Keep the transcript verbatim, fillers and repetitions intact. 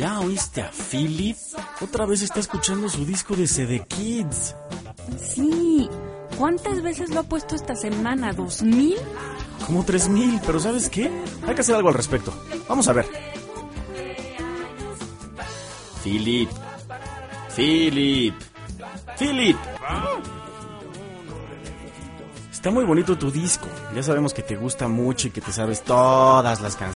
¿Ya oíste a Philip? Otra vez está escuchando su disco de C D Kids. Sí. ¿Cuántas veces lo ha puesto esta semana? ¿Dos mil? Como tres mil, pero ¿sabes qué? Hay que hacer algo al respecto. Vamos a ver. Philip. Philip. Philip. Está muy bonito tu disco. Ya sabemos que te gusta mucho y que te sabes todas las canciones.